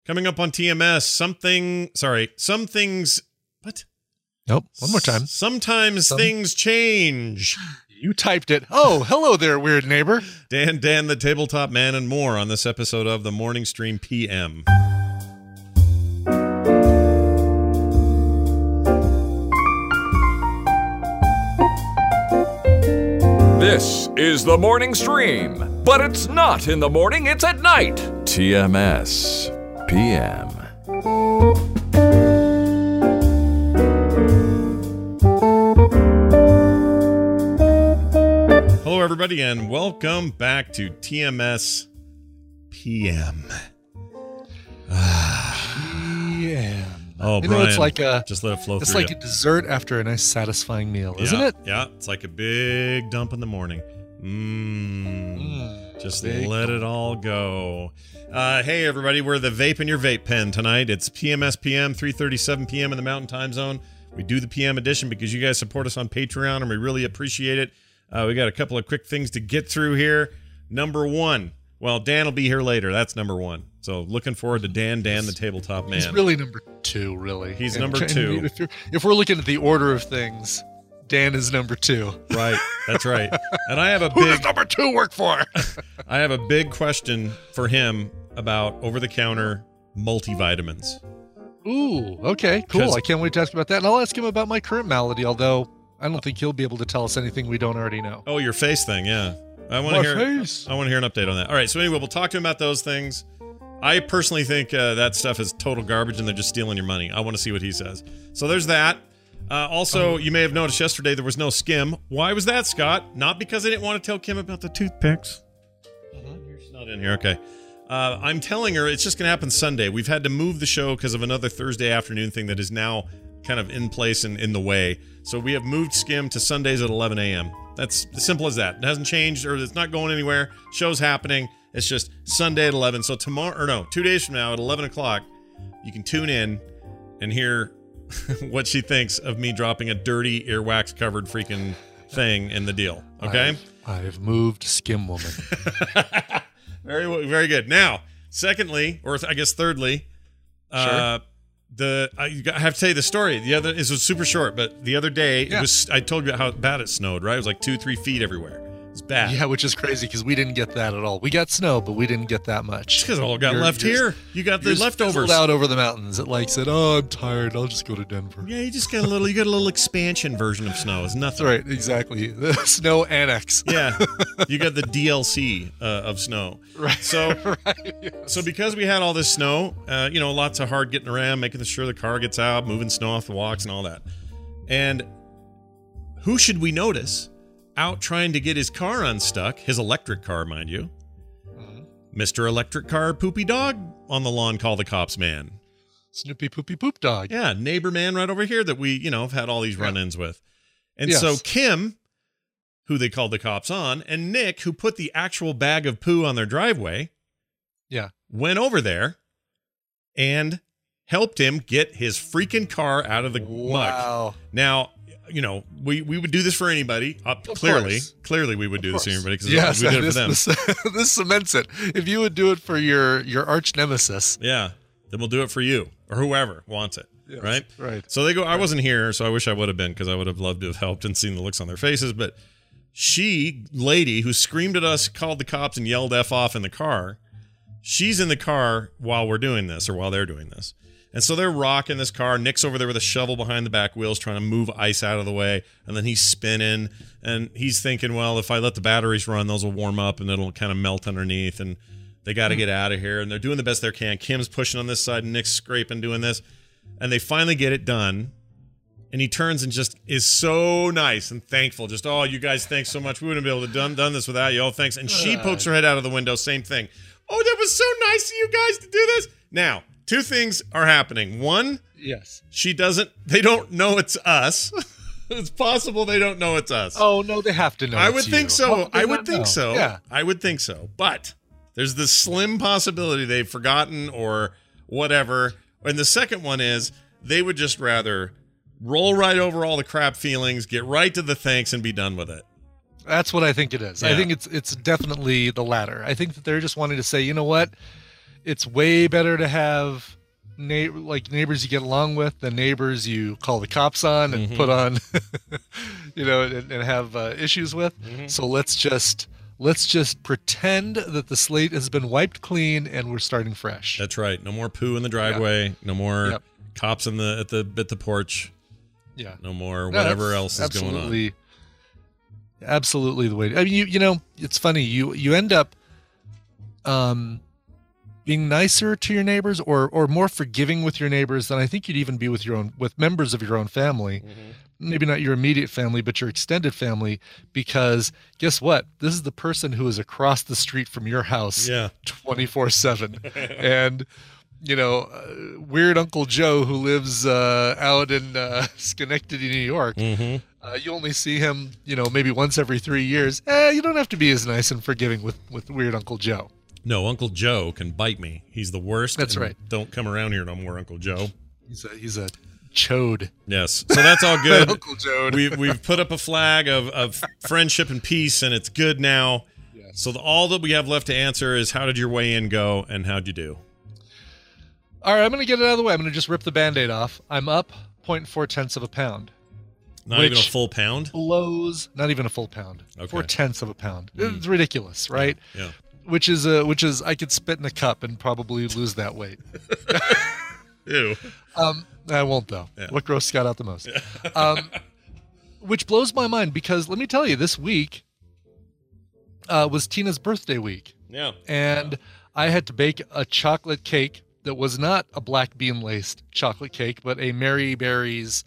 Coming up on TMS, some things, what? Nope, one more time. Sometimes things change. You typed it. Oh, hello there, weird neighbor. Dan, the tabletop man, and more on this episode of the Morning Stream PM. This is the Morning Stream, but it's not in the morning, it's at night. TMS PM. Hello, everybody, and welcome back to TMS PM. PM. Oh, you Brian, know, it's like just let it flow it's through like you. a dessert after a nice, satisfying meal, isn't it? Yeah, it's like a big dump in the morning. Just let it all go. Hey, everybody, we're the Vape in Your Vape Pen tonight. It's PMS PM, 3:37 p.m. in the Mountain Time Zone. We do the PM edition because you guys support us on Patreon, and we really appreciate it. We got a couple of quick things to get through here. Number one, well, Dan will be here later. That's number one. So looking forward to Dan, the tabletop man. He's really number two, really. He's number two. If we're looking at the order of things, Dan is number two. Right, that's right. And I have a Who big does number two work for? I have a big question for him about over-the-counter multivitamins. Ooh, okay, cool. 'Cause- I can't wait to ask about that. And I'll ask him about my current malady, although I don't think he'll be able to tell us anything we don't already know. Oh, your face thing, yeah. I want to hear an update on that. All right, so anyway, we'll talk to him about those things. I personally think that stuff is total garbage and they're just stealing your money. I want to see what he says. So there's that. Also, you may have noticed yesterday there was no skim. Why was that, Scott? Not because I didn't want to tell Kim about the toothpicks. She's not in here. Okay. I'm telling her it's just going to happen Sunday. We've had to move the show because of another Thursday afternoon thing that is now kind of in place and in the way. So we have moved Skim to Sundays at 11 a.m. That's as simple as that. It hasn't changed, or it's not going anywhere. Show's happening. It's just Sunday at 11. So tomorrow, or no, 2 days from now at 11 o'clock, you can tune in and hear what she thinks of me dropping a dirty earwax covered freaking thing in the deal. Okay? I've moved Skim Woman. Very, very good. Now, secondly, or I guess thirdly, Sure. I have to tell you the story. It was super short, but the other day I told you how bad it snowed, right? It was like 2-3 feet everywhere. It's bad. Yeah, which is crazy because we didn't get that at all. We got snow, but we didn't get that much. It's because it all got left here. You got the leftovers out over the mountains. It said, "Oh, I'm tired. I'll just go to Denver." Yeah, you just got a little expansion version of snow. It's nothing. That's right, exactly. The snow annex. Yeah, you got the DLC of snow. Right. So, right, yes. So because we had all this snow, lots of hard getting around, making sure the car gets out, moving snow off the walks and all that. And who should we notice out trying to get his car unstuck, his electric car, mind you? Mr. Electric Car Poopy Dog on the lawn, call the cops man. Snoopy Poopy Poop Dog. Yeah, neighbor man right over here that we, have had all these run-ins with. And Yes. so Kim, who they called the cops on, and Nick, who put the actual bag of poo on their driveway, went over there and helped him get his freaking car out of the muck. Now, we would do this for anybody. Clearly we would do this for anybody because we did it for them. This cements it. If you would do it for your arch nemesis. Yeah, then we'll do it for you or whoever wants it. Yes, right? Right. So they go, I wasn't here, so I wish I would have been because I would have loved to have helped and seen the looks on their faces. But lady who screamed at us, called the cops, and yelled F off in the car, she's in the car while we're doing this or while they're doing this. And so they're rocking this car. Nick's over there with a shovel behind the back wheels trying to move ice out of the way. And then he's spinning. And he's thinking, well, if I let the batteries run, those will warm up and it'll kind of melt underneath. And they got to get out of here. And they're doing the best they can. Kim's pushing on this side. And Nick's scraping, doing this. And they finally get it done. And he turns and just is so nice and thankful. Just, oh, you guys, thanks so much. We wouldn't be able to done this without you. Oh, thanks. And she pokes her head out of the window. Same thing. Oh, that was so nice of you guys to do this. Now, two things are happening. One, yes, they don't know it's us. It's possible they don't know it's us. Oh, no, they have to know. I would think so. I would think so. Yeah. I would think so. But there's this slim possibility they've forgotten or whatever. And the second one is they would just rather roll right over all the crap feelings, get right to the thanks, and be done with it. That's what I think it is. Yeah. I think it's definitely the latter. I think that they're just wanting to say, you know what? it's way better to have neighbors you get along with than neighbors you call the cops on and put on, and have issues with. So let's just pretend that the slate has been wiped clean and we're starting fresh. That's right. No more poo in the driveway. Yep. No more cops at the porch. Yeah. No more whatever else is going on. Absolutely the way. I mean, it's funny. You end up being nicer to your neighbors or more forgiving with your neighbors than I think you'd even be with members of your own family. Maybe not your immediate family, but your extended family, because guess what? This is the person who is across the street from your house 24/7. And, weird Uncle Joe who lives out in Schenectady, New York, you only see him, maybe once every 3 years. You don't have to be as nice and forgiving with weird Uncle Joe. No, Uncle Joe can bite me. He's the worst. That's right. Don't come around here no more, Uncle Joe. He's a chode. Yes. So that's all good. Uncle Chode. We've put up a flag of friendship and peace, and it's good now. Yes. So all that we have left to answer is how did your weigh-in go, and how'd you do? All right, I'm going to get it out of the way. I'm going to just rip the Band-Aid off. I'm up 0.4 of a pound. Not even a full pound? Blows. Not even a full pound. Okay. 0.4 of a pound. It's ridiculous, right? Yeah. Which is I could spit in a cup and probably lose that weight. Ew. I won't though. Yeah. What gross Scott out the most? Which blows my mind because let me tell you, this week was Tina's birthday week. Yeah. And I had to bake a chocolate cake that was not a black bean laced chocolate cake, but a Mary Berry's,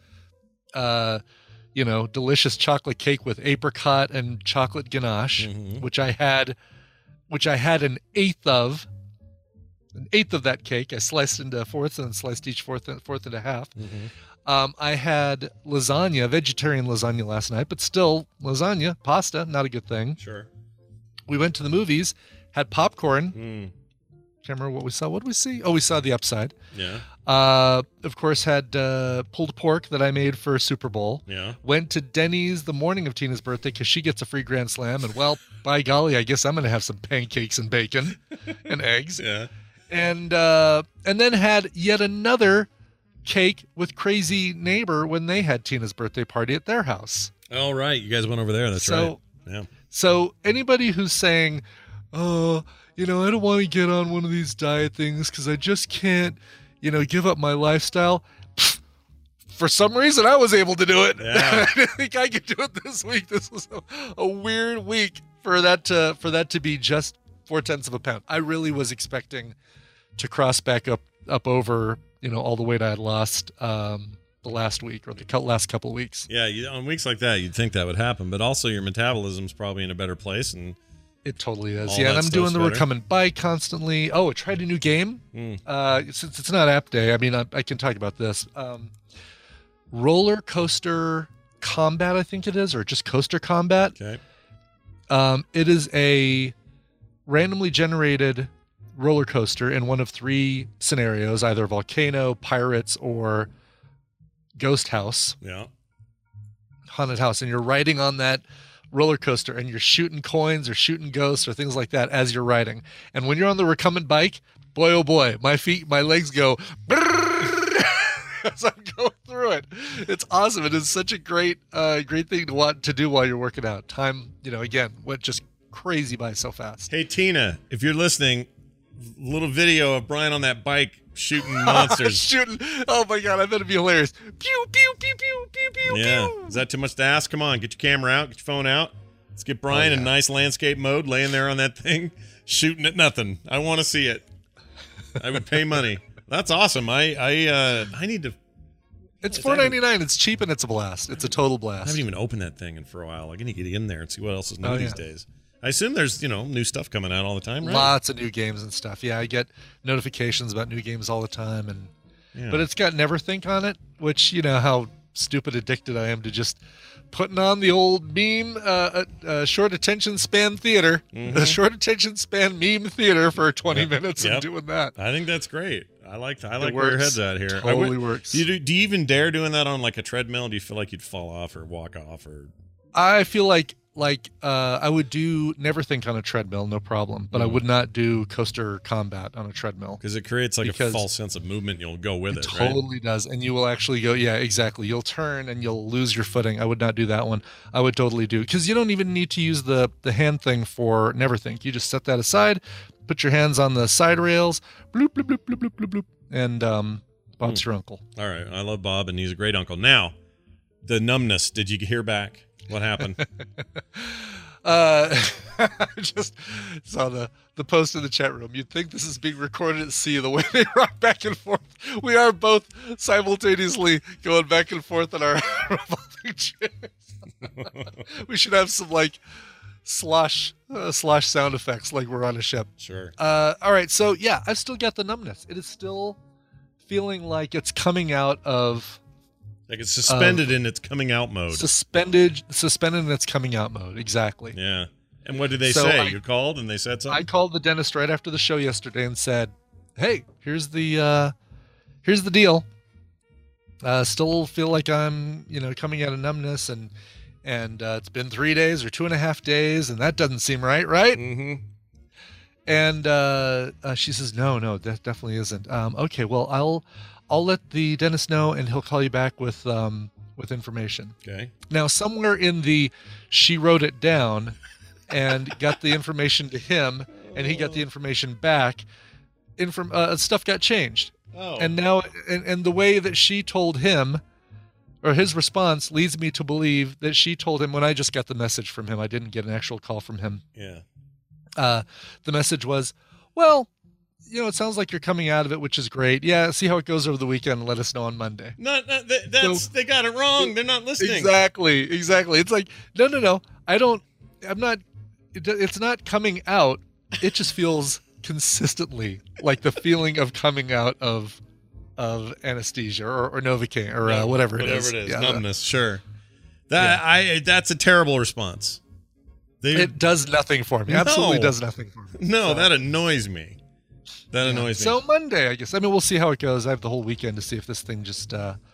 delicious chocolate cake with apricot and chocolate ganache, which I had an eighth of that cake. I sliced into fourths and sliced each fourth into half. I had lasagna, vegetarian lasagna last night, but still lasagna, pasta, not a good thing. Sure. We went to the movies, had popcorn. Can't remember what we saw. What did we see? Oh, we saw The Upside. Yeah. Of course, had pulled pork that I made for Super Bowl. Yeah. Went to Denny's the morning of Tina's birthday because she gets a free Grand Slam. And, well, by golly, I guess I'm going to have some pancakes and bacon and eggs. Yeah. And then had yet another cake with Crazy Neighbor when they had Tina's birthday party at their house. Oh, right. You guys went over there. That's right. Yeah. So anybody who's saying, oh, I don't want to get on one of these diet things because I just can't, give up my lifestyle. For some reason, I was able to do it. Yeah. I didn't think I could do it this week. This was a weird week for that to be just 0.4 of a pound. I really was expecting to cross back up over, all the weight I had lost the last week or the last couple of weeks. Yeah, on weeks like that, you'd think that would happen, but also your metabolism's probably in a better place, and it totally is. Yeah, and I'm doing the recumbent bike constantly. Oh, I tried a new game. Since it's not app day, I mean, I can talk about this. Roller Coaster Combat, I think it is, or just Coaster Combat. Okay. It is a randomly generated roller coaster in one of three scenarios, either volcano, pirates, or ghost house. Yeah. Haunted house. And you're riding on that roller coaster and you're shooting coins or shooting ghosts or things like that as you're riding. And when you're on the recumbent bike, boy, oh boy, my legs go as I'm going through it. It's awesome. It is such a great thing to want to do while you're working out. Time, again, went just crazy by so fast. Hey, Tina, if you're listening, little video of Brian on that bike shooting monsters. Oh my God, I bet it'd be hilarious. Pew, pew, pew, pew, pew, pew, yeah. pew. Is that too much to ask? Come on, get your camera out, get your phone out. Let's get Brian in nice landscape mode, laying there on that thing, shooting at nothing. I want to see it. I would pay money. That's awesome. I need to. It's $4.99. It's cheap and it's a blast. It's a total blast. I haven't even opened that thing for a while. I need to get in there and see what else is new these days. I assume there's, new stuff coming out all the time, right? Lots of new games and stuff. Yeah, I get notifications about new games all the time. But it's got Neverthink on it, which, how stupid addicted I am to just putting on the old meme, short attention span theater, the short attention span meme theater for 20 minutes and doing that. I think that's great. I like where your head's at here. Totally works. Do you even dare doing that on like a treadmill? Do you feel like you'd fall off or walk off or? I feel like like I would do Neverthink on a treadmill, no problem, but I would not do Coaster Combat on a treadmill because it creates like a false sense of movement. You'll go with it, totally does, and you will actually go. Yeah, exactly. You'll turn and you'll lose your footing. I would not do that one. I would totally do because you don't even need to use the hand thing for Neverthink. You just set that aside, put your hands on the side rails, bloop bloop bloop bloop bloop bloop, bloop and Bob's your uncle. All right, I love Bob, and he's a great uncle. Now, the numbness. Did you hear back? What happened? I just saw the post in the chat room. You'd think this is being recorded at sea, the way they rock back and forth. We are both simultaneously going back and forth on our revolving chairs. We should have some like slosh sound effects like we're on a ship. Sure. All right, so yeah, I've still got the numbness. It is still feeling like it's coming out of... Like it's suspended in its coming out mode. Suspended in its coming out mode, exactly. Yeah. And what did they say? You called and they said something? I called the dentist right after the show yesterday and said, "Hey, here's the deal. Still feel like I'm, coming out of numbness and it's been 3 days or 2.5 days, and that doesn't seem right?" Mm-hmm. And she says, "No, that definitely isn't." Okay, well, I'll let the dentist know, and he'll call you back with information. Okay. Now, somewhere in she wrote it down and got the information to him, and he got the information back. Stuff got changed. Oh. And now, and the way that she told him, or his response, leads me to believe that she told him when I just got the message from him. I didn't get an actual call from him. Yeah. The message was, well, it sounds like you're coming out of it, which is great. Yeah, see how it goes over the weekend and let us know on Monday. They got it wrong. They're not listening. Exactly. It's like, no. It's not coming out. It just feels consistently like the feeling of coming out of anesthesia or Novocaine or whatever it is. Yeah, numbness, sure. That's a terrible response. It does nothing for me. Absolutely does nothing for me. No, that annoys me. That annoys me. So Monday, I guess. I mean, we'll see how it goes. I have the whole weekend to see if this thing just,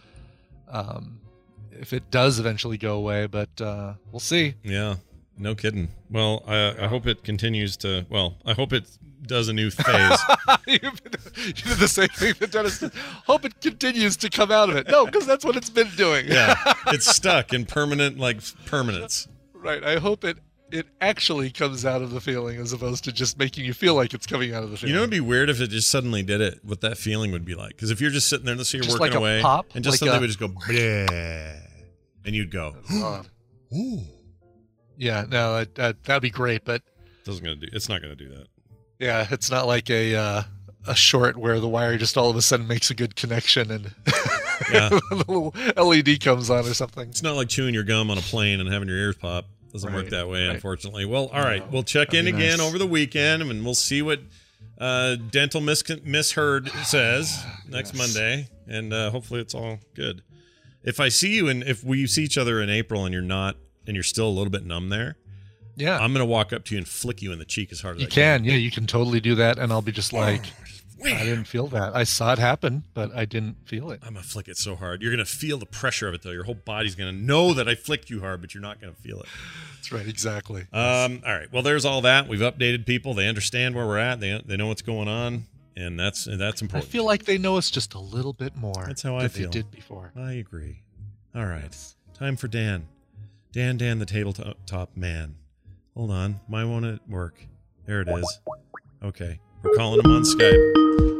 if it does eventually go away. But we'll see. Yeah, no kidding. Well, I hope it continues to. Well, I hope it does a new phase. You did the same thing the dentist did. Hope it continues to come out of it. No, because that's what it's been doing. Yeah, it's stuck in permanence. Right. I hope it actually comes out of the feeling as opposed to just making you feel like it's coming out of the feeling. It'd be weird if it just suddenly did it, what that feeling would be like. Because if you're just sitting there, let's say you're just working like away, pop, and just something would just go, bleh, and you'd go, ooh. Yeah, no, that'd be great, but it's not going to do that. Yeah, it's not like a short where the wire just all of a sudden makes a good connection and the little LED comes on or something. It's not like chewing your gum on a plane and having your ears pop. Doesn't work that way, unfortunately. Well, all right. We'll check in again over the weekend, and we'll see what Dental Misheard says next Monday, and hopefully it's all good. If I see you, and if we see each other in April and you're still a little bit numb there, I'm going to walk up to you and flick you in the cheek as hard as I can. Yeah, you can totally do that, and I'll be just like... I didn't feel that. I saw it happen, but I didn't feel it. I'm going to flick it so hard. You're going to feel the pressure of it, though. Your whole body's going to know that I flicked you hard, but you're not going to feel it. That's right, exactly. All right. Well, there's all that. We've updated people. They understand where we're at. They know what's going on, and that's important. I feel like they know us just a little bit more. That's how I feel. They did before. I agree. All right. Time for Dan. Dan, the tabletop man. Hold on. Why won't it work? There it is. Okay. We're calling him on Skype.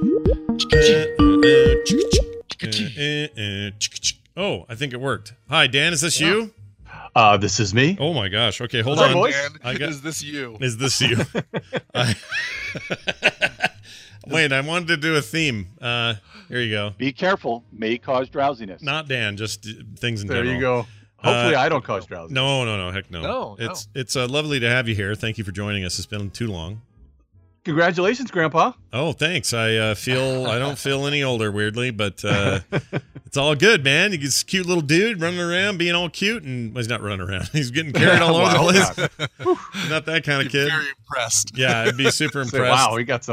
Oh, I think it worked. Hi, Dan. Is this you? This is me. Oh my gosh. Okay, hold on. Is this you? Is this you? Wait, I wanted to do a theme. Here you go. Be careful. May cause drowsiness. Not Dan. Just things in there general. You go. Hopefully, I don't cause drowsiness. No. Heck no. No. It's lovely to have you here. Thank you for joining us. It's been too long. Congratulations, Grandpa. Oh, thanks. I don't feel any older, weirdly, but it's all good, man. He's this cute little dude running around, being all cute, and he's not running around. He's getting carried all over the place. Not that kind of kid. Very impressed. Yeah, I'd be super impressed. Wow, we got some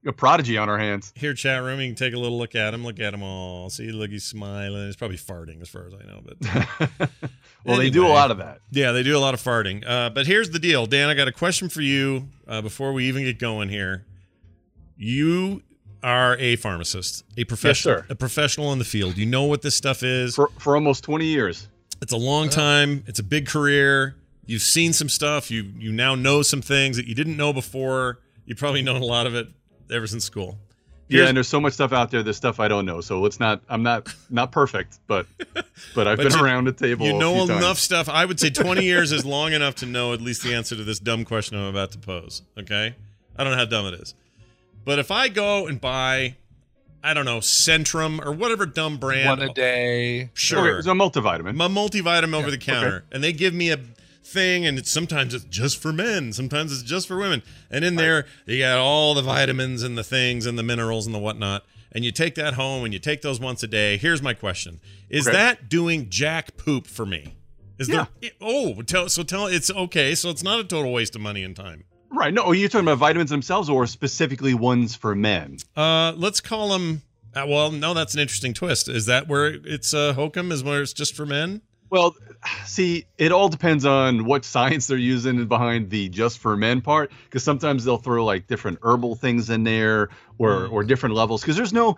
A prodigy on our hands. Here, chat room, you can take a little look at him. Look at him all. See, look, he's smiling. He's probably farting, as far as I know. But well, they do a lot of that. Yeah, they do a lot of farting. But here's the deal, Dan. I got a question for you before we even get going here. You are a pharmacist, a professional, yes, sir. A professional in the field. You know what this stuff is. For almost 20 years. It's a long time. It's a big career. You've seen some stuff. You now know some things that you didn't know before. You've probably known a lot of it ever since school. And there's so much stuff out there, there's stuff I don't know. So I'm not perfect, but I've been around the table. You know enough stuff. I would say 20 years is long enough to know at least the answer to this dumb question I'm about to pose. Okay? I don't know how dumb it is. But if I go and buy, I don't know, Centrum or whatever dumb brand. One a day. Sure. Okay, it's a multivitamin. A multivitamin over the counter. And they give me a thing, and sometimes it's just for men, sometimes it's just for women, and in there you got all the vitamins and the things and the minerals and the whatnot, and you take that home and you take those once a day. Here's my question: is that doing jack poop for me? Tell it's okay, so it's not a total waste of money and time, right? No, are you talking about vitamins themselves or specifically ones for men? Let's call them well, no, that's an interesting twist. Is that where it's hokum, is where it's just for men? Well, see, it all depends on what science they're using behind the just for men part, because sometimes they'll throw like different herbal things in there or different levels. Because there's no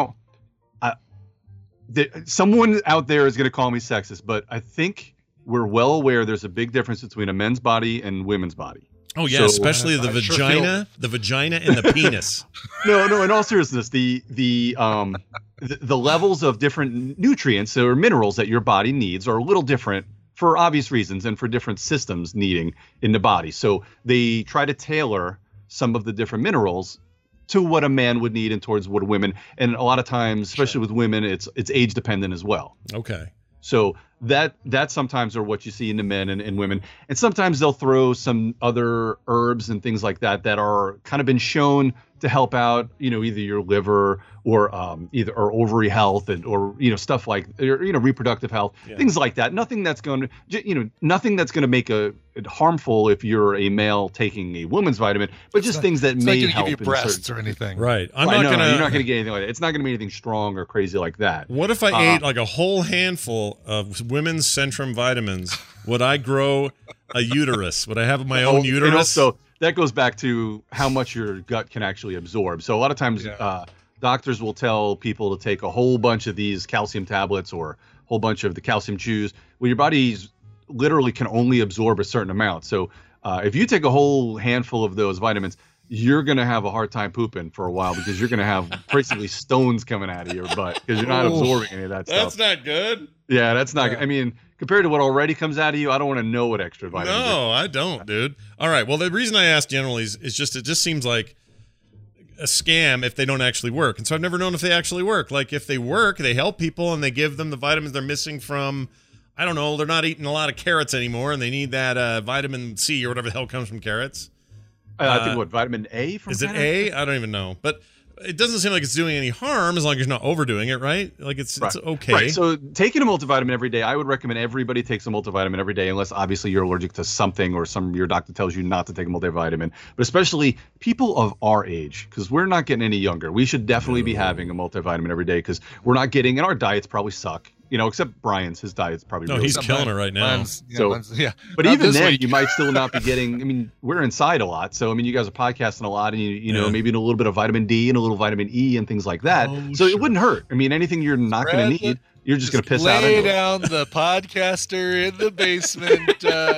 someone out there is going to call me sexist, but I think we're well aware there's a big difference between a men's body and women's body. Oh yeah, so, especially the vagina, the vagina and the penis. No. In all seriousness, the levels of different nutrients or minerals that your body needs are a little different for obvious reasons and for different systems needing in the body. So they try to tailor some of the different minerals to what a man would need and towards what a women. And a lot of times, especially with women, it's age dependent as well. Okay. So that sometimes are what you see in the men and women. And sometimes they'll throw some other herbs and things like that are kind of been shown to help out, either your liver or or ovary health or stuff like, reproductive health, things like that. Nothing that's going to make it harmful if you're a male taking a woman's vitamin, but just things that may help. Give you breasts or anything. Right. You're not going to get anything like that. It's not going to be anything strong or crazy like that. What if I ate like a whole handful of women's Centrum vitamins? Would I grow a uterus? Would I have my own uterus? And also, that goes back to how much your gut can actually absorb. So a lot of times doctors will tell people to take a whole bunch of these calcium tablets or a whole bunch of the calcium chews. Well, your body's literally can only absorb a certain amount. So if you take a whole handful of those vitamins, you're going to have a hard time pooping for a while because you're going to have basically stones coming out of your butt because you're not absorbing any of that stuff. That's not good. Yeah, that's not good. I mean, compared to what already comes out of you, I don't want to know what extra vitamins. No, I don't, dude. All right. Well, the reason I asked generally is it just seems like a scam if they don't actually work. And so I've never known if they actually work. Like if they work, they help people and they give them the vitamins they're missing from, I don't know, they're not eating a lot of carrots anymore and they need that vitamin C or whatever the hell comes from carrots. I think vitamin A from Is it A? I don't even know. But it doesn't seem like it's doing any harm as long as you're not overdoing it, right? Like it's okay. Right. So taking a multivitamin every day, I would recommend everybody takes a multivitamin every day, unless obviously you're allergic to something or your doctor tells you not to take a multivitamin. But especially people of our age, because we're not getting any younger. We should definitely be having a multivitamin every day because we're not getting, and our diets probably suck. Except Brian's, his diet's probably no, he's killing it right now. But even then, you might still not be getting. I mean, we're inside a lot, so I mean, you guys are podcasting a lot, and you know maybe a little bit of vitamin D and a little vitamin E and things like that. So it wouldn't hurt. I mean, anything you're not going to need, you're just going to piss out. Lay down the podcaster in the basement,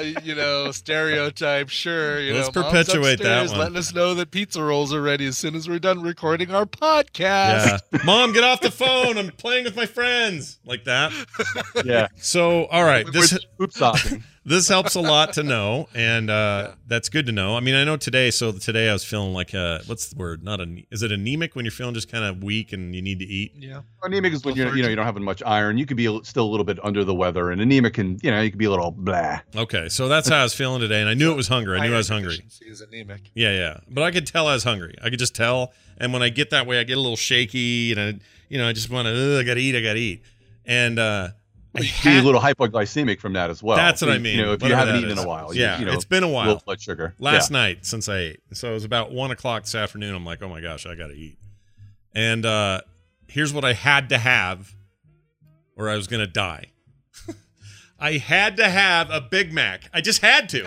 stereotype. Sure, let's perpetuate that one. Letting us know that pizza rolls are ready as soon as we're done recording our podcast. Yeah. Mom, get off the phone. I'm playing with my friends. Like that. Yeah. So, all right. This helps a lot to know, and that's good to know. I mean, I know today. So today I was feeling like what's the word? Is it anemic when you're feeling just kind of weak and you need to eat? Yeah. Anemic is when you don't have much iron. You could be still a little bit under the weather, and anemic can you could be a little blah. Okay, so that's how I was feeling today, and I knew it was hunger. I knew I was hungry. Is anemic. Yeah, but I could tell I was hungry. I could just tell, and when I get that way, I get a little shaky, and I just want to. I gotta eat. And You be a little hypoglycemic from that as well. That's what I mean. You know, if you haven't eaten in a while. Yeah, you know, it's been a while. Low blood sugar. Last night since I ate. So it was about 1 o'clock this afternoon. I'm like, oh my gosh, I got to eat. And here's what I had to have or I was going to die. I had to have a Big Mac. I just had to.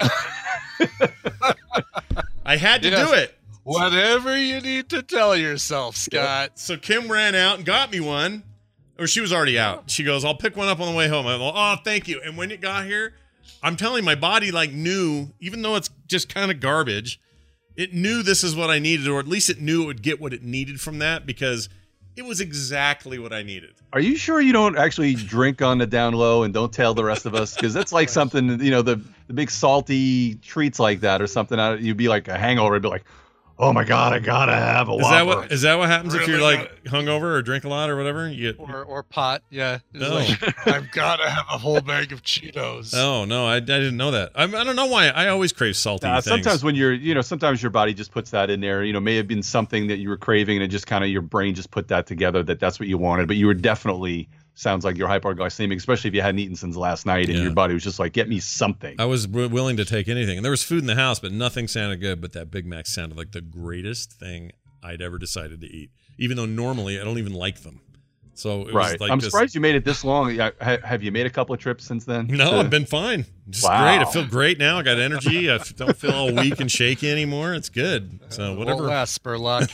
I had to do it. Whatever you need to tell yourself, Scott. So Kim ran out and got me one. Or she was already out. She goes, I'll pick one up on the way home. I'm like, oh, thank you. And when it got here, I'm telling you, my body like knew, even though it's just kind of garbage, it knew this is what I needed, or at least it knew it would get what it needed from that because it was exactly what I needed. Are you sure you don't actually drink on the down low and don't tell the rest of us? Because that's like something, you know, the big salty treats like that or something. You'd be like a hangover. It'd be like, oh my God, I gotta have a Whopper. Is that what happens if you're like hungover or drink a lot or whatever? You get or pot, yeah. Like, I've gotta have a whole bag of Cheetos. Oh no, I didn't know that. I don't know why. I always crave salty things. Sometimes when sometimes your body just puts that in there. You know, may have been something that you were craving, and it just kind of your brain just put that together that's what you wanted. But you were definitely. Sounds like you're hyperglycemic, especially if you hadn't eaten since last night and your body was just like, get me something. I was willing to take anything. And there was food in the house, but nothing sounded good. But that Big Mac sounded like the greatest thing I'd ever decided to eat, even though normally I don't even like them. So it was like I'm surprised you made it this long. Have you made a couple of trips since then? No, I've been fine. Just great. I feel great now. I got energy. I don't feel all weak and shaky anymore. It's good. So whatever. Won't last, Spurlock.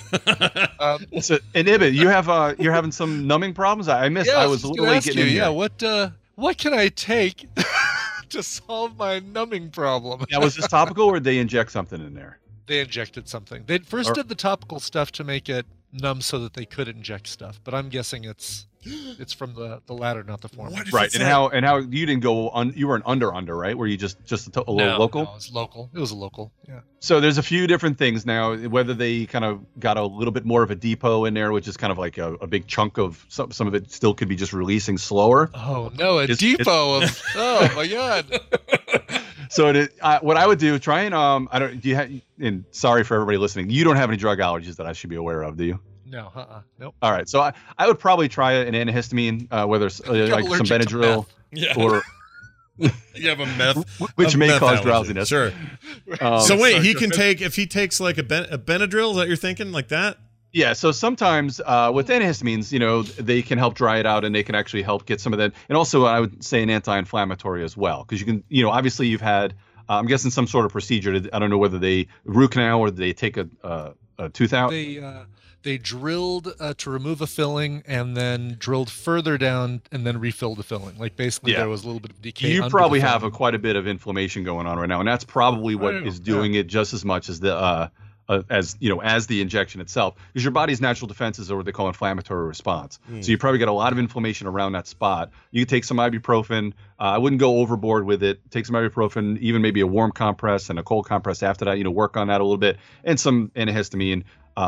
And Ibit, you're having some numbing problems. I missed. Yeah, I was a little late getting in here. Yeah. What can I take to solve my numbing problem? Yeah, was this topical or did they inject something in there? They injected something. They first did the topical stuff to make it numb so that they could inject stuff, but I'm guessing it's from the latter, not the former. Right. And how you didn't go on? You were an under right? Were you just a little local? No, it was local. It was a local. Yeah. So there's a few different things now. Whether they kind of got a little bit more of a depot in there, which is kind of like a big chunk of some of it still could be just releasing slower. Oh no, a depot of oh my God. So what I would do, try and and sorry for everybody listening, you don't have any drug allergies that I should be aware of, do you? No, nope. All right, so I would probably try an antihistamine, whether it's like some Benadryl or you have a meth, which may cause allergy. drowsiness. Sure. So wait, he can take if he takes like a Benadryl. Is that you're thinking like that? Yeah, so sometimes with antihistamines, they can help dry it out and they can actually help get some of that. And also, I would say an anti-inflammatory as well, because you can, obviously you've had, I'm guessing some sort of procedure. I don't know whether they root canal or they take a tooth out. They drilled to remove a filling and then drilled further down and then refilled the filling. Like basically there was a little bit of decay. You probably have quite a bit of inflammation going on right now, and that's probably what is doing it just as much as the as the injection itself, because your body's natural defenses are what they call inflammatory response. So you probably get a lot of inflammation around that spot. You can take some ibuprofen. I wouldn't go overboard with it. Take some ibuprofen, even maybe a warm compress and a cold compress after that. Work on that a little bit, and some antihistamine.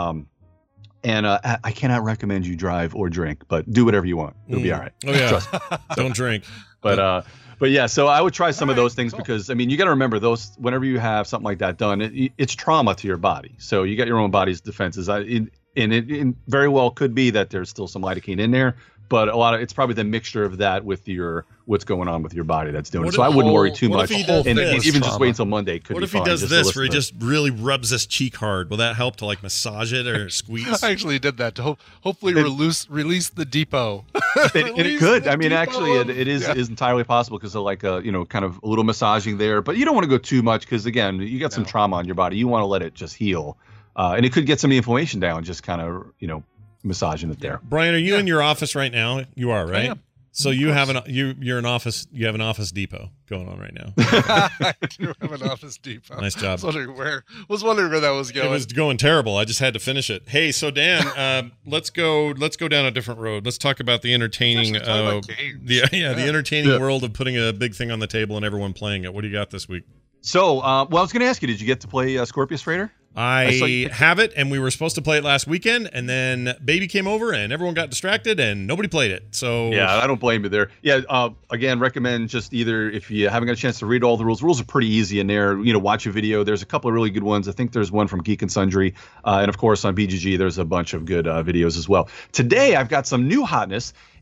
And I cannot recommend you drive or drink, but do whatever you want. It'll be all right. Oh yeah, trust me. Don't drink. But yeah, so I would try some of those things because you got to remember those. Whenever you have something like that done, it's trauma to your body. So you got your own body's defenses. And it very well could be that there's still some lidocaine in there, but it's probably the mixture of that with what's going on with your body that's doing it. So I wouldn't worry too much. And even just wait until Monday could be fine. What if he does this, where he just really rubs his cheek hard? Will that help to like massage it or squeeze? I actually did that to hopefully release the depot. It could. Actually, it is entirely possible because of like kind of a little massaging there. But you don't want to go too much because again, you got some trauma on your body. You want to let it just heal, and it could get some of the inflammation down. Just kind of massaging it there. Brian, are you in your office right now? You are, right? I am. So you have an office depot going on right now. I do have an office depot. Nice job. Was wondering where that was going. It was going terrible. I just had to finish it. Hey, so Dan, let's go down a different road. Let's talk about the entertaining the entertaining world of putting a big thing on the table and everyone playing it. What do you got this week? So, I was going to ask you, did you get to play Scorpius Freighter? I have it, and we were supposed to play it last weekend, and then baby came over, and everyone got distracted, and nobody played it. So yeah, I don't blame you there. Yeah, again, recommend just either if you haven't got a chance to read all the rules. Rules are pretty easy in there. Watch a video. There's a couple of really good ones. I think there's one from Geek and Sundry, and of course on BGG there's a bunch of good videos as well. Today I've got some new hotness,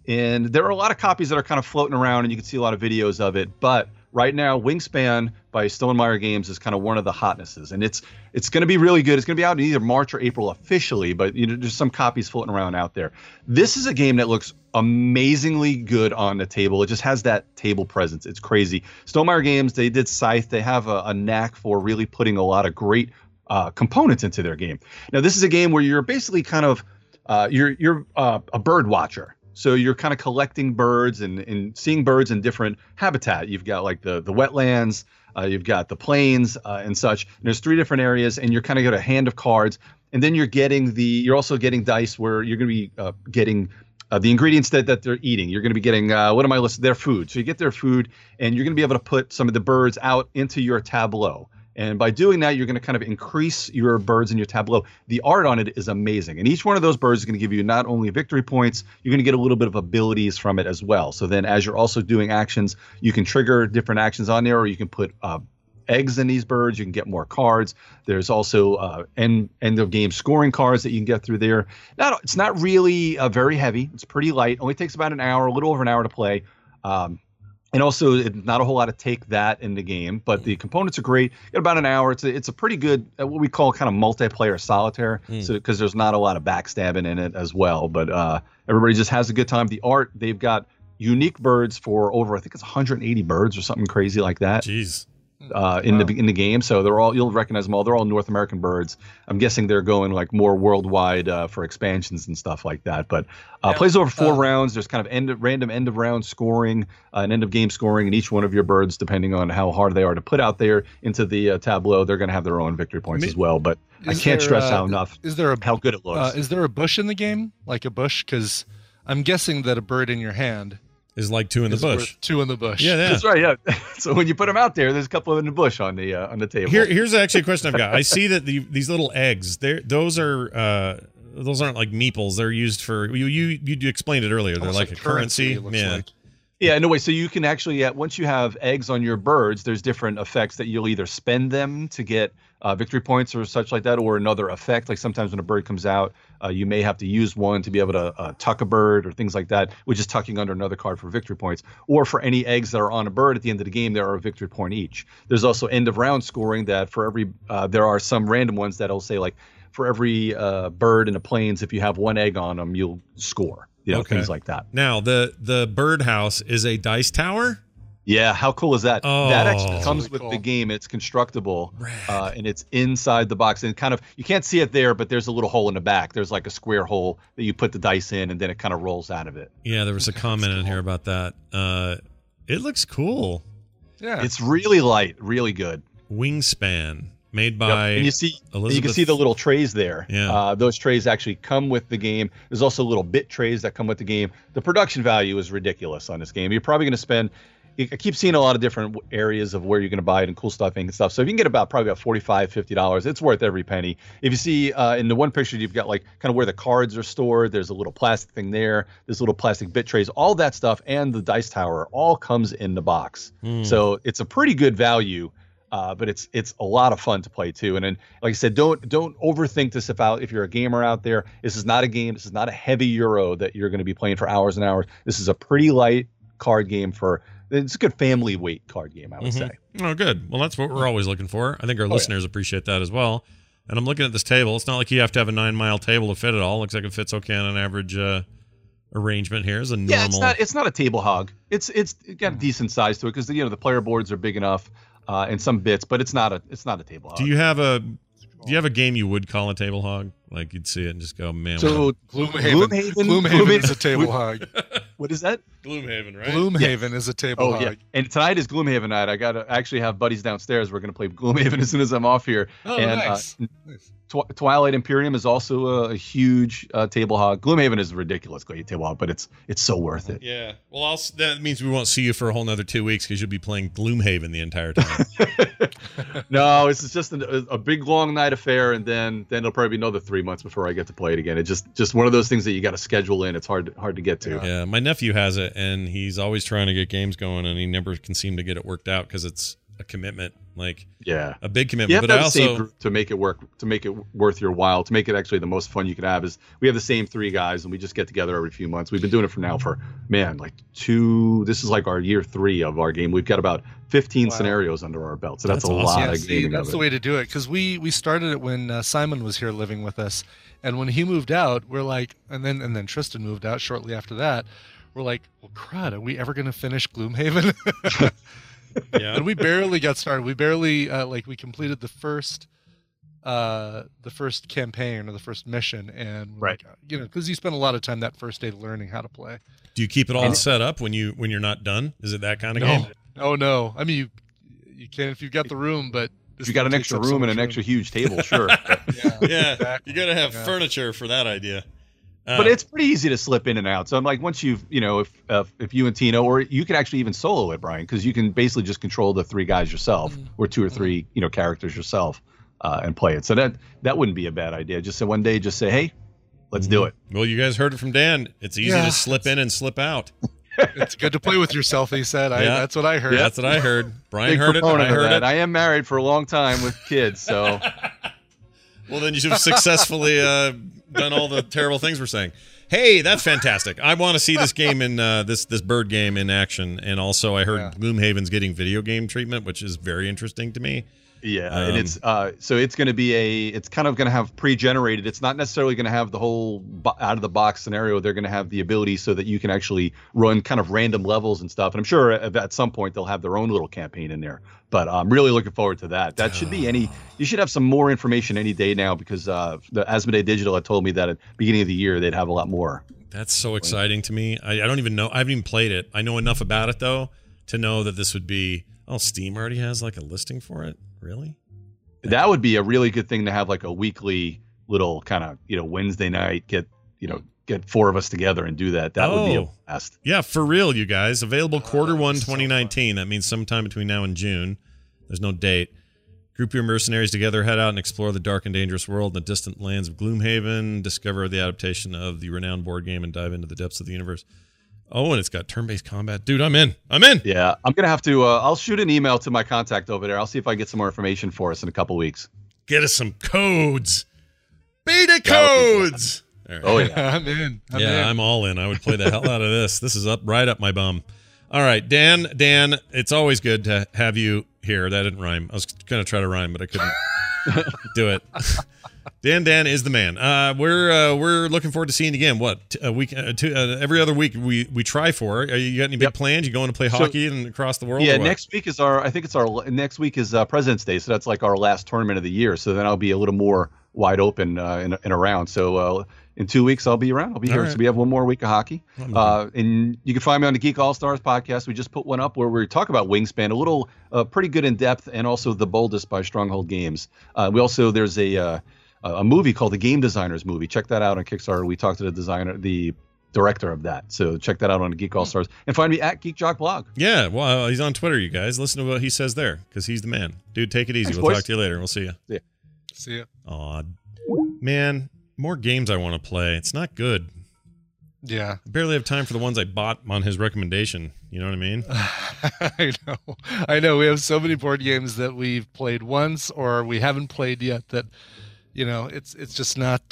And there are a lot of copies that are kind of floating around, and you can see a lot of videos of it. But right now, Wingspan by Stonemaier Games is kind of one of the hotnesses, and it's going to be really good. It's going to be out in either March or April officially, but there's some copies floating around out there. This is a game that looks amazingly good on the table. It just has that table presence. It's crazy. Stonemaier Games, they did Scythe. They have a knack for really putting a lot of great components into their game. Now, this is a game where you're basically kind of you're a bird watcher. So you're kind of collecting birds and seeing birds in different habitat. You've got like the wetlands, you've got the plains and such. And there's 3 different areas, and you're kind of got a hand of cards. And then you're also getting dice where you're going to be getting the ingredients that they're eating. You're going to be getting, what am I listing? Their food. So you get their food, and you're going to be able to put some of the birds out into your tableau. And by doing that, you're going to kind of increase your birds in your tableau. The art on it is amazing. And each one of those birds is going to give you not only victory points, you're going to get a little bit of abilities from it as well. So then as you're also doing actions, you can trigger different actions on there, or you can put eggs in these birds. You can get more cards. There's also end of game scoring cards that you can get through there. It's not really very heavy. It's pretty light. Only takes about an hour, a little over an hour to play. And also, not a whole lot to take that in the game, but the components are great. Got about an hour. It's a pretty good, what we call kind of multiplayer solitaire, so because there's not a lot of backstabbing in it as well. But everybody just has a good time. The art, they've got unique birds for over, I think it's 180 birds or something crazy like that. Jeez. In the game, so they're all, you'll recognize them all. They're all North American birds. I'm guessing they're going like more worldwide for expansions and stuff like that. But plays over 4 rounds. There's kind of random end of round scoring, and end of game scoring, and each one of your birds, depending on how hard they are to put out there into the tableau, they're going to have their own victory points as well. But I can't stress how good it looks. Is there a bush in the game, like a bush? Because I'm guessing that a bird in your hand is like 2 in the bush. 2 in the bush. Yeah, that's right. Yeah. So when you put them out there, there's a couple in the bush on the table. Here's actually a question I've got. I see that these little eggs, those aren't like meeples. They're used for you explained it earlier. They're like a currency. Yeah, no way. So you can actually, once you have eggs on your birds, there's different effects that you'll either spend them to get victory points or such like that, or another effect. Like sometimes when a bird comes out, you may have to use one to be able to tuck a bird or things like that, which is tucking under another card for victory points. Or for any eggs that are on a bird at the end of the game, there are a victory point each. There's also end of round scoring that for every, there are some random ones that'll say like for every bird in the plains, if you have 1 egg on them, you'll score. Things like that. Now, the birdhouse is a dice tower? Yeah, how cool is that? Oh, that actually comes with the game. It's constructible, and it's inside the box. And kind of, you can't see it there, but there's a little hole in the back. There's like a square hole that you put the dice in, and then it kind of rolls out of it. Yeah, there was a comment in here about that. It looks cool. Yeah, it's really light, really good. Wingspan. Made by and you can see the little trays there. Yeah. Those trays actually come with the game. There's also little bit trays that come with the game. The production value is ridiculous on this game. You're probably going to spend, I keep seeing a lot of different areas of where you're going to buy it and cool stuff and stuff. So if you can get probably about $45, $50, it's worth every penny. If you see in the one picture, you've got like kind of where the cards are stored. There's a little plastic thing there. There's little plastic bit trays. All that stuff and the dice tower all comes in the box. So it's a pretty good value. But it's a lot of fun to play too. And then, like I said, don't overthink this if you're a gamer out there. This is not a game. This is not a heavy Euro that you're going to be playing for hours and hours. This is a pretty light card game it's a good family weight card game, I would say. Oh, good. Well, that's what we're always looking for. I think our listeners appreciate that as well. And I'm looking at this table. It's not like you have to have a 9-mile table to fit it all. Looks like it fits okay on an average arrangement here. Is a normal. Yeah, it's not a table hog. It's got a decent size to it because the player boards are big enough. And some bits, but it's not a table hog. Do you have a game you would call a table hog? Like you'd see it and just go, man. So Gloomhaven is a table hog. What is that? Gloomhaven, right? Gloomhaven is a table hog. Yeah. And tonight is Gloomhaven night. I actually have buddies downstairs. We're going to play Gloomhaven as soon as I'm off here. Oh, nice. Twilight Imperium is also a huge table hog. Gloomhaven is a ridiculous table hog, but it's so worth it. Yeah. Well, that means we won't see you for a whole nother 2 weeks because you'll be playing Gloomhaven the entire time. No, this is just a big long night affair, and then it'll probably be another 3 months before I get to play it again. It's just one of those things that you got to schedule in. It's hard to get to. Yeah, my nephew has it, and he's always trying to get games going, and he never can seem to get it worked out because it's a commitment, like a big commitment. You have but to have I also the same group to make it work, to make it worth your while, to make it actually the most fun you could have. Is we have the same 3 guys and we just get together every few months. We've been doing it for this is like our year 3 of our game. We've got about 15 scenarios under our belt, so that's a awesome. lot of gaming. That's the way to do it, because we started it when Simon was here living with us, and when he moved out, we're like, and then Tristan moved out shortly after that. We're like, well, crud, are we ever going to finish Gloomhaven? yeah. And we barely got started. We barely we completed the first campaign or the first mission, and because you spend a lot of time that first day learning how to play. Do you keep it all set up when you're not done? Is it that kind of game? Oh no. I mean, you can if you've got the room, but if you got an extra room and an extra huge table, sure. Yeah, exactly. You got to have furniture for that idea. But it's pretty easy to slip in and out. So I'm like, once you've, if you and Tino, or you can actually even solo it, Brian, because you can basically just control the 3 guys yourself, or 2 or 3, characters yourself, and play it. So that wouldn't be a bad idea. Just say one day, just say, hey, let's do it. Well, you guys heard it from Dan. It's easy to slip in and slip out. It's good to play with yourself, he said. That's what I heard. That's what I heard. Brian heard it. I heard it. I am married for a long time with kids, so. Well, then you should have successfully done all the terrible things we're saying. Hey, that's fantastic. I want to see this game in this bird game in action. And also, I heard Gloomhaven's getting video game treatment, which is very interesting to me. Yeah, and it's so it's going to be it's kind of going to have pre-generated. It's not necessarily going to have the whole out of the box scenario. They're going to have the ability so that you can actually run kind of random levels and stuff. And I'm sure at some point they'll have their own little campaign in there. But I'm really looking forward to that. That should be you should have some more information any day now, because the Asmodee Digital had told me that at the beginning of the year they'd have a lot more. That's so exciting to me. I don't even know. I haven't even played it. I know enough about it though to know that this would be. Oh, Steam already has like a listing for it. Really? That would be a really good thing to have, like a weekly little kind of, Wednesday night, get 4 of us together and do that. That would be a blast. Yeah, for real, you guys. Available Q1 2019. That means sometime between now and June. There's no date. Group your mercenaries together, head out and explore the dark and dangerous world in the distant lands of Gloomhaven, discover the adaptation of the renowned board game, and dive into the depths of the universe. Oh, and it's got turn-based combat. Dude, I'm in. Yeah, I'm going to have to, I'll shoot an email to my contact over there. I'll see if I get some more information for us in a couple weeks. Get us some codes. Beta codes. Right. Oh, yeah. I'm in. I'm all in. I would play the hell out of this. This is right up my bum. All right, Dan, it's always good to have you here. That didn't rhyme. I was going to try to rhyme, but I couldn't do it. Dan is the man. We're looking forward to seeing you again. What a week? Every other week we try for. You got any big plans? You going to play hockey and across the world? Yeah, next week is next week is President's Day, so that's like our last tournament of the year. So then I'll be a little more wide open and around. So in 2 weeks I'll be around. I'll be here. Right. So we have one more week of hockey. And you can find me on the Geek All Stars podcast. We just put one up where we talk about Wingspan, a little pretty good in depth, and also The Boldest by Stronghold Games. There's a movie called The Game Designers Movie. Check that out on Kickstarter. We talked to the director of that. So check that out on Geek All Stars. And find me at Geek Jock Blog. Yeah, well, he's on Twitter, you guys. Listen to what he says there, because he's the man. Dude, take it easy. Thanks, we'll boys. Talk to you later. We'll see you. Yeah. See ya. Aw, man, more games I want to play. It's not good. Yeah. I barely have time for the ones I bought on his recommendation. You know what I mean? I know. We have so many board games that we've played once or we haven't played yet that, it's just not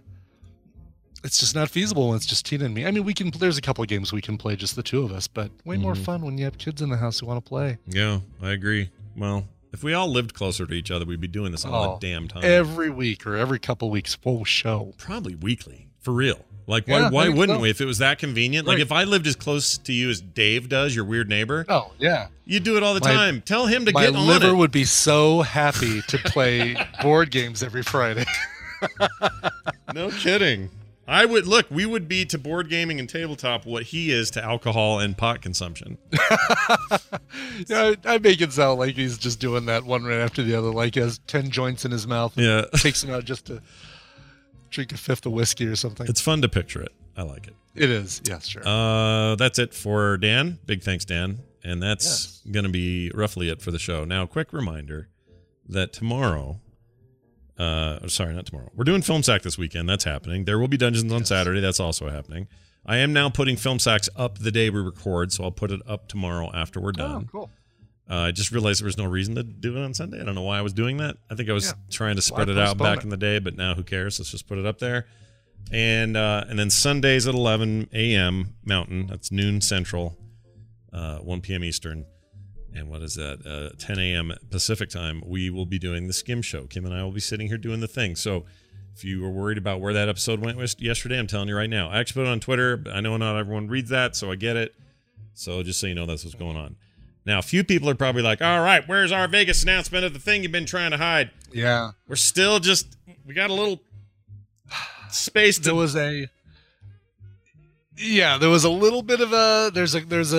feasible when it's just Tina and me. I mean, there's a couple of games we can play just the 2 of us, but way more fun when you have kids in the house who want to play. Yeah, I agree. Well, if we all lived closer to each other, we'd be doing this all the damn time. Every week or every couple of weeks, full show. Probably weekly, for real. Like, why wouldn't we if it was that convenient? Right. Like, if I lived as close to you as Dave does, your weird neighbor. Oh, yeah. You'd do it all the time. Tell him to get on it. My liver would be so happy to play board games every Friday. No kidding. We would be to board gaming and tabletop what he is to alcohol and pot consumption. Yeah, I make it sound like he's just doing that one right after the other, like he has 10 joints in his mouth. Yeah. Takes him out just to drink a fifth of whiskey or something. It's fun to picture it. I like it. It is. Yes, sure. That's it for Dan. Big thanks, Dan. And that's going to be roughly it for the show. Now, quick reminder that tomorrow... sorry, not tomorrow. We're doing Film Sack this weekend. That's happening. There will be Dungeons on Saturday. That's also happening. I am now putting Film Sacks up the day we record, so I'll put it up tomorrow after we're done. Oh, cool. I just realized there was no reason to do it on Sunday. I don't know why I was doing that. I think I was trying to spread it out back in the day, but now who cares? Let's just put it up there. And then Sundays at 11 a.m. Mountain. That's noon Central, 1 p.m. Eastern. And what is that? 10 a.m. Pacific time. We will be doing the Skim Show. Kim and I will be sitting here doing the thing. So if you were worried about where that episode went yesterday, I'm telling you right now. I actually put it on Twitter, but I know not everyone reads that, so I get it. So just so you know, that's what's going on. Now, a few people are probably like, all right, where's our Vegas announcement of the thing you've been trying to hide? Yeah. We're still we got a little space to... There was a little bit of there's a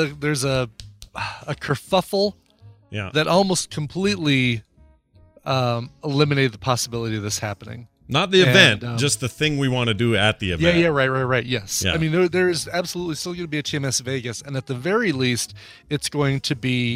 kerfuffle that almost completely eliminated the possibility of this happening. Not the event, just the thing we want to do at the event. Yeah, right. Yes. Yeah. I mean, there is absolutely still going to be a TMS Vegas, and at the very least, it's going to be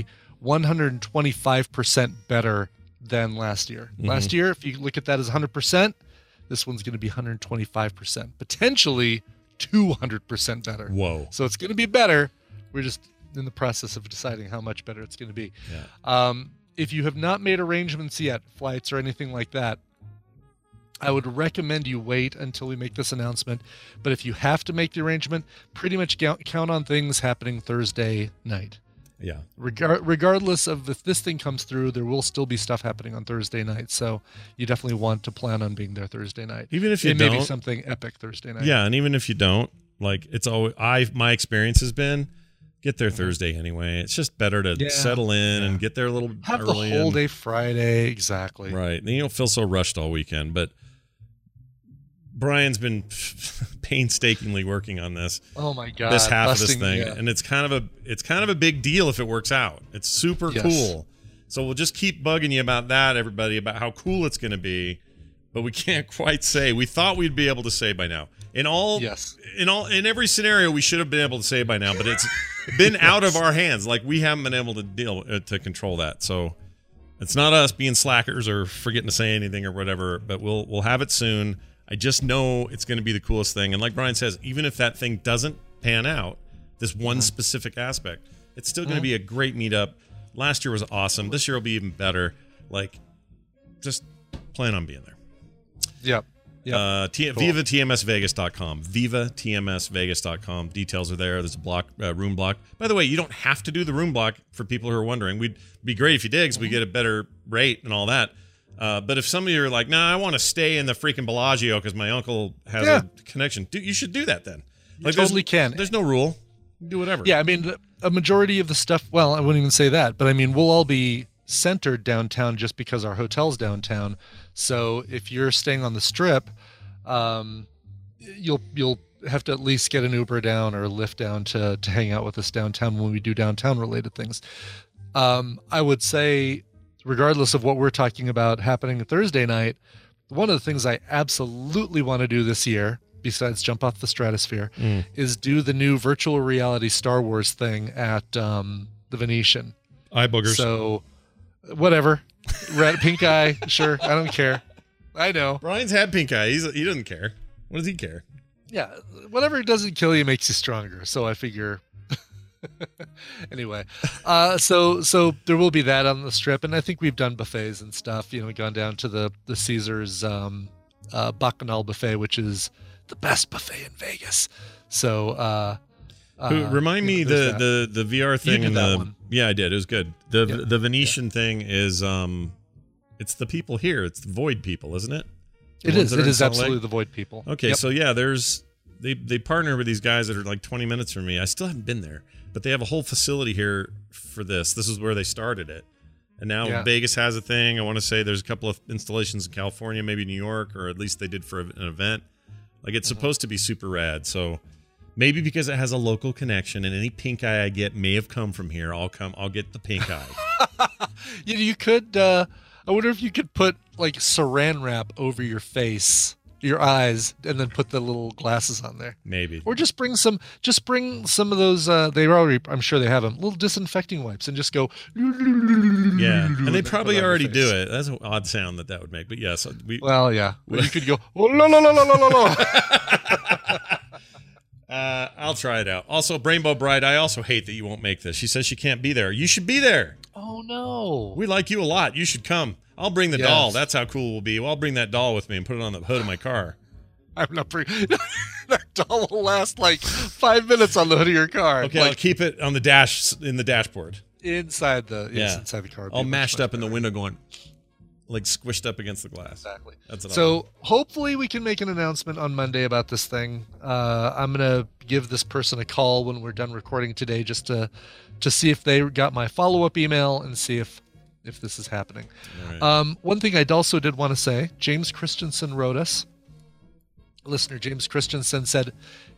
125% better than last year. Mm-hmm. Last year, if you look at that as 100%, this one's going to be 125%, potentially 200% better. Whoa. So it's going to be better. We're just in the process of deciding how much better it's going to be. Yeah. If you have not made arrangements yet, flights or anything like that, I would recommend you wait until we make this announcement. But if you have to make the arrangement, pretty much count on things happening Thursday night. Yeah. Regardless of if this thing comes through, there will still be stuff happening on Thursday night. So you definitely want to plan on being there Thursday night. Even if you don't. Maybe something epic Thursday night. Yeah, and even if you don't, like it's always my experience has been get there Thursday anyway. It's just better to settle in and get there a little have early. The whole day Friday, exactly. Right. Then you don't feel so rushed all weekend. But Brian's been painstakingly working on this. Oh my God. This half of this thing. Yeah. And it's kind of a big deal if it works out. It's super cool. So we'll just keep bugging you about that, everybody, about how cool it's going to be. But we can't quite say. We thought we'd be able to say by now. In every scenario, we should have been able to say by now, but it's been out of our hands. Like we haven't been able to control that. So it's not us being slackers or forgetting to say anything or whatever. But we'll have it soon. I just know it's going to be the coolest thing. And like Brian says, even if that thing doesn't pan out, this one specific aspect, it's still going to be a great meetup. Last year was awesome. This year will be even better. Like, just plan on being there. Yep. VivaTMSVegas.com. VivaTMSVegas.com. Details are there. There's a room block. By the way, you don't have to do the room block for people who are wondering. We'd be great if you did because we get a better rate and all that. But if some of you are like, nah, I want to stay in the freaking Bellagio because my uncle has a connection, you should do that then. Like, you totally can. There's no rule. Do whatever. Yeah, I mean, a majority of the stuff, well, I wouldn't even say that, but I mean, we'll all be centered downtown just because our hotel's downtown. So if you're staying on the Strip, you'll have to at least get an Uber down or a Lyft down to hang out with us downtown when we do downtown related things. I would say, regardless of what we're talking about happening Thursday night, one of the things I absolutely want to do this year, besides jump off the stratosphere, is do the new virtual reality Star Wars thing at the Venetian. Eye boogers. So, whatever. Red, pink eye, sure. I don't care. I know. Brian's had pink eye. He doesn't care. What does he care? Yeah, whatever doesn't kill you makes you stronger. So I figure... Anyway, so there will be that on the Strip, and I think we've done buffets and stuff. You know, we've gone down to the Caesars Bacchanal buffet, which is the best buffet in Vegas. So, remind me the VR thing and the one. Yeah, I did. It was good. The Venetian thing is it's the people here. It's the Void people, isn't it? It is absolutely the Void people. Okay, so yeah, they partner with these guys that are like 20 minutes from me. I still haven't been there, but they have a whole facility here for this. This is where they started it. And now Vegas has a thing. I want to say there's a couple of installations in California, maybe New York, or at least they did for an event. Like it's supposed to be super rad. So maybe because it has a local connection and any pink eye I get may have come from here, I'll get the pink eye. You could, I wonder if you could put like saran wrap over your face, your eyes, and then put the little glasses on there. Maybe. Or just bring some of those, they already, I'm sure they have them, little disinfecting wipes, and just go. Yeah, and they probably already do it. That's an odd sound that would make, but yes. Well, yeah. Well, you could go, oh, la, la, la, la, la, la. I'll try it out. Also, Rainbow Bride, I also hate that you won't make this. She says she can't be there. You should be there. Oh, Oh, no. We like you a lot. You should come. I'll bring the doll. That's how cool we'll be. Well, I'll bring that doll with me and put it on the hood of my car. I'm not that doll will last like 5 minutes on the hood of your car. Okay, I'll keep it on the dash, in the dashboard. Inside the car. All mashed up in the window going, like squished up against the glass. Exactly. That's so hopefully we can make an announcement on Monday about this thing. I'm going to give this person a call when we're done recording today just to see if they got my follow-up email and see if this is happening. Right. One thing I also did want to say, James Christensen wrote us. Listener James Christensen said,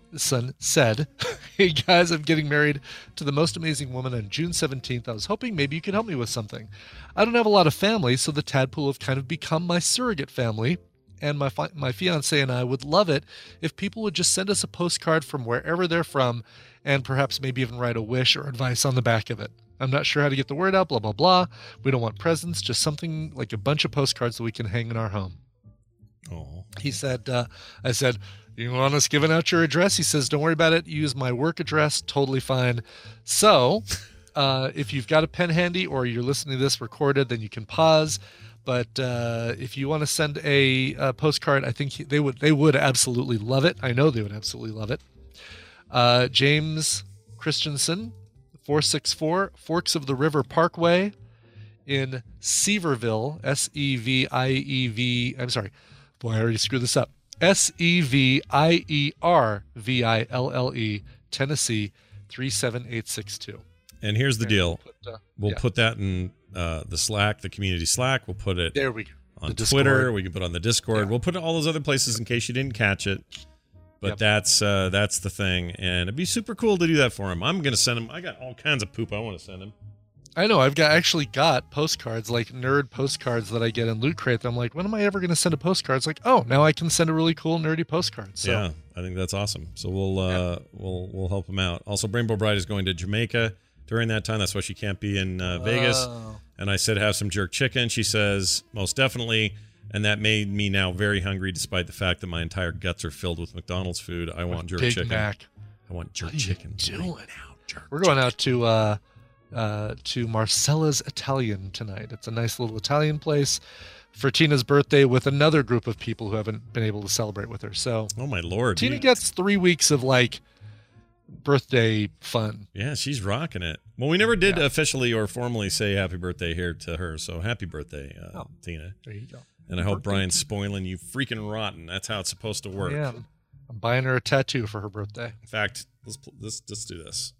"Hey guys, I'm getting married to the most amazing woman on June 17th. I was hoping maybe you could help me with something. I don't have a lot of family, so the Tadpool have kind of become my surrogate family, and my fiance and I would love it if people would just send us a postcard from wherever they're from, and perhaps maybe even write a wish or advice on the back of it. I'm not sure how to get the word out, blah, blah, blah. We don't want presents, just something like a bunch of postcards that we can hang in our home." Oh. He said, I said, "You want us giving out your address?" He says, "Don't worry about it. Use my work address. Totally fine." So if you've got a pen handy or you're listening to this recorded, then you can pause. But if you want to send a postcard, I think they would absolutely love it. I know they would absolutely love it. James Christensen, 464 Forks of the River Parkway in Sevierville, S-E-V-I-E-V. I'm sorry. Boy, I already screwed this up. S-E-V-I-E-R-V-I-L-L-E, Tennessee, 37862. And here's the deal. We'll put that in the Slack, the community Slack. We'll put it there we go. On Twitter. We can put it on the Discord. Yeah. We'll put it all those other places in case you didn't catch it. But that's the thing. And it'd be super cool to do that for him. I'm going to send him. I got all kinds of poop I want to send him. I know. I've actually got postcards, like nerd postcards that I get in Loot Crate. I'm like, when am I ever going to send a postcard? It's like, oh, now I can send a really cool nerdy postcard. So. Yeah, I think that's awesome. So we'll help him out. Also, Rainbow Bride is going to Jamaica during that time. That's why she can't be in Vegas. And I said have some jerk chicken. She says most definitely. And that made me now very hungry, despite the fact that my entire guts are filled with McDonald's food. I want jerk chicken. Mac. I want jerk chicken. We're going out to Marcella's Italian tonight. It's a nice little Italian place for Tina's birthday with another group of people who haven't been able to celebrate with her. So, oh my Lord, Tina gets 3 weeks of like birthday fun. Yeah, she's rocking it. Well, we never did officially or formally say happy birthday here to her. So happy birthday, Tina. There you go. And I hope Brian's spoiling you freaking rotten. That's how it's supposed to work. Yeah, I'm buying her a tattoo for her birthday. In fact, let's do this.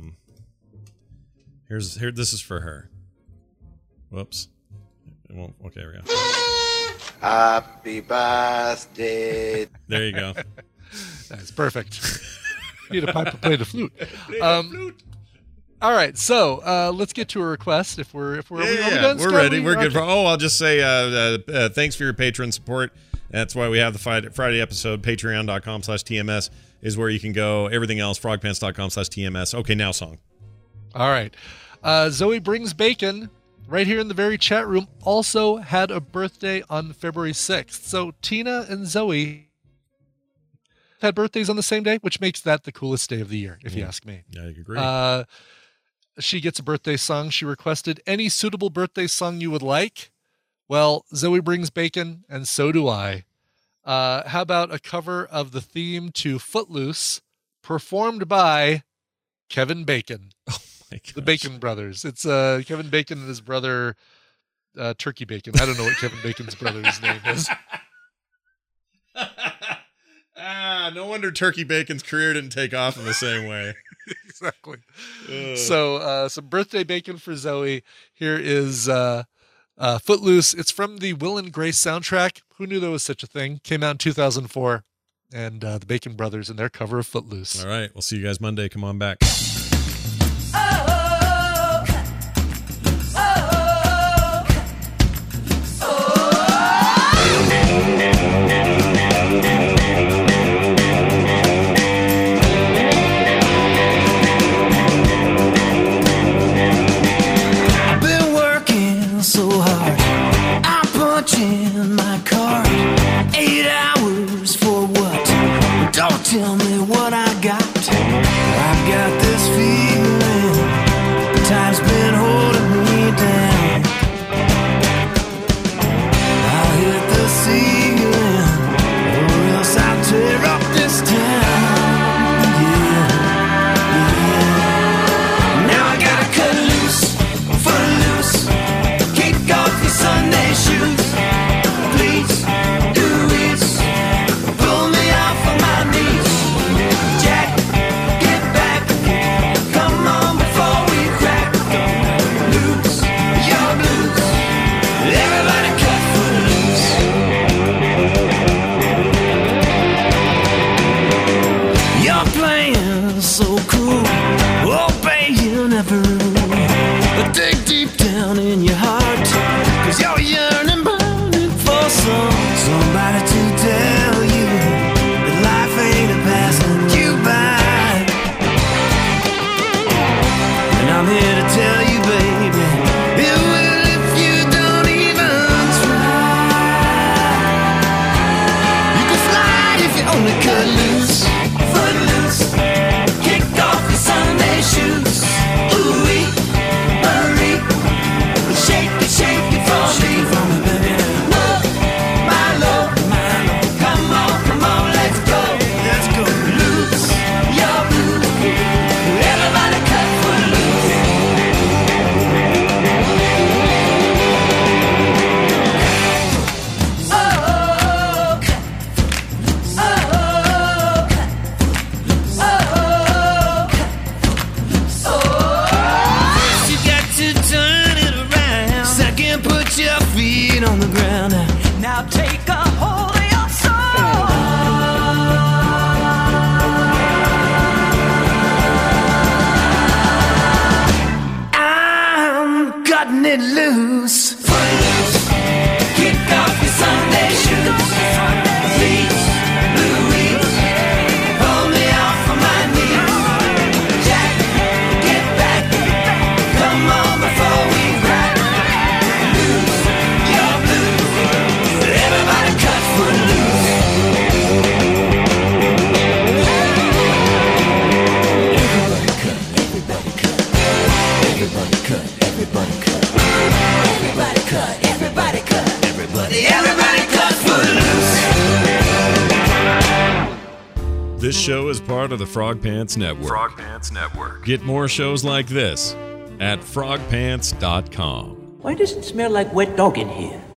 Here. This is for her. Whoops. It won't. Okay, here we go. Happy birthday. There you go. That's perfect. You had a pipe to play the flute. All right, so let's get to a request. If we're done, we're ready. We're good. I'll just say thanks for your Patreon support. That's why we have the Friday episode. Patreon.com/TMS is where you can go. Everything else, frogpants.com/TMS. Okay, now song. All right. Zoe Brings Bacon, right here in the very chat room, also had a birthday on February 6th. So Tina and Zoe had birthdays on the same day, which makes that the coolest day of the year, if you ask me. Yeah, I agree. She gets a birthday song. She requested any suitable birthday song you would like. Well, Zoe Brings Bacon, and so do I. How about a cover of the theme to Footloose, performed by Kevin Bacon? Oh my gosh. The Bacon Brothers. It's Kevin Bacon and his brother, Turkey Bacon. I don't know what Kevin Bacon's brother's name is. No wonder Turkey Bacon's career didn't take off in the same way. Exactly. So some birthday bacon for Zoe. Here is Footloose. It's from the Will and Grace soundtrack. Who knew there was such a thing? Came out in 2004. And the Bacon Brothers and their cover of Footloose. All right. We'll see you guys Monday. Come on back. Don't tell me what I got. I've got this feeling feet on the ground. Now take a hold of your soul. I'm cutting it loose. Kick off your Sunday shoes. Please, Louise, pull me off of my knees. Jack, get back. Come on before we crack. Lose your blues. Everybody cut footloose. Everybody cut. Everybody cut. Everybody cut. Everybody cut. Everybody cut. Everybody cut footloose. This show is part of the Frog Pants Network. Frog Pants Network. Get more shows like this at frogpants.com. Why does it smell like wet dog in here?